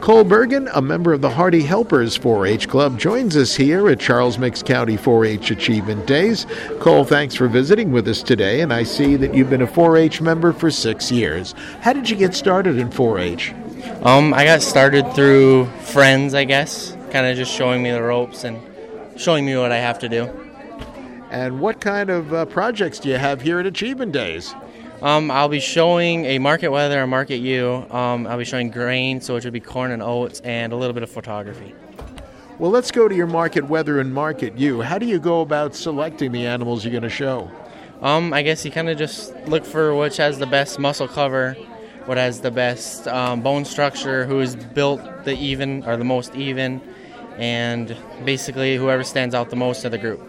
Cole Bergen, a member of the Hardy Helpers 4-H Club, joins us here at Charles Mix County 4-H Achievement Days. Cole, thanks for visiting with us today, and I see that you've been a 4-H member for 6 years. How did you get started in 4-H? I got started through friends, I guess, kind of just showing me the ropes and showing me what I have to do. And what kind of projects do you have here at Achievement Days? I'll be showing a market weather, a market you. I'll be showing grain, so it would be corn and oats, and a little bit of photography. Well, let's go to your market weather and market you. How do you go about selecting the animals you're going to show? I guess you kind of just look for which has the best muscle cover, what has the best bone structure, who's built the most even, and basically whoever stands out the most of the group.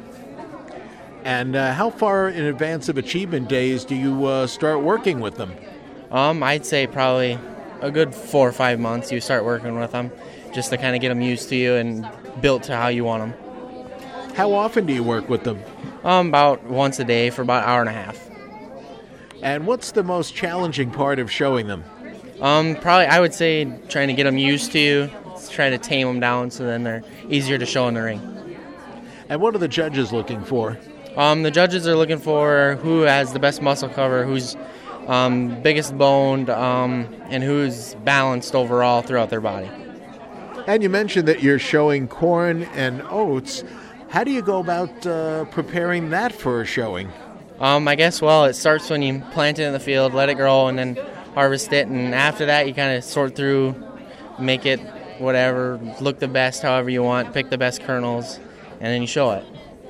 And how far in advance of Achievement Days do you start working with them? I'd say probably a good 4 or 5 months you start working with them, just to kind of get them used to you and built to how you want them. How often do you work with them? About once a day for about an hour and a half. And what's the most challenging part of showing them? Probably I would say trying to get them used to you, trying to tame them down so then they're easier to show in the ring. And what are the judges looking for? The judges are looking for who has the best muscle cover, who's biggest boned, and who's balanced overall throughout their body. And you mentioned that you're showing corn and oats. How do you go about preparing that for a showing? I guess, it starts when you plant it in the field, let it grow, and then harvest it. And after that, you kind of sort through, make it whatever, look the best however you want, pick the best kernels, and then you show it.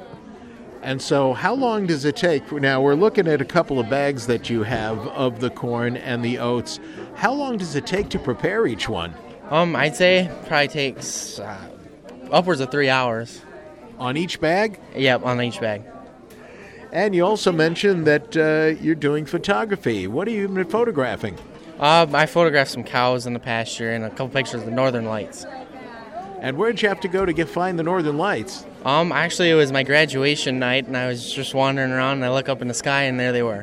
And so how long does it take? Now, we're looking at a couple of bags that you have of the corn and the oats. How long does it take to prepare each one? I'd say probably takes upwards of 3 hours. On each bag? Yep, on each bag. And you also mentioned that you're doing photography. What are you even photographing? I photographed some cows in the pasture and a couple pictures of the northern lights. And where'd you have to go to find the northern lights? Actually, it was my graduation night, and I was just wandering around, and I look up in the sky, and there they were.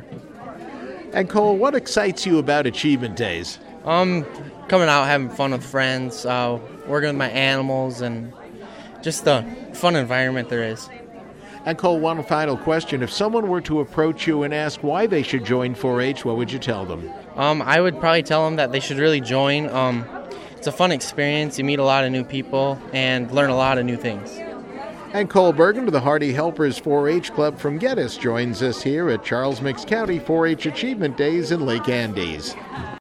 And Cole, what excites you about Achievement Days? Coming out, having fun with friends, working with my animals, and just the fun environment there is. And Cole, one final question. If someone were to approach you and ask why they should join 4-H, what would you tell them? I would probably tell them that they should really join. It's a fun experience. You meet a lot of new people and learn a lot of new things. And Cole Bergen of the Hardy Helpers 4-H Club from Geddes joins us here at Charles Mix County 4-H Achievement Days in Lake Andes.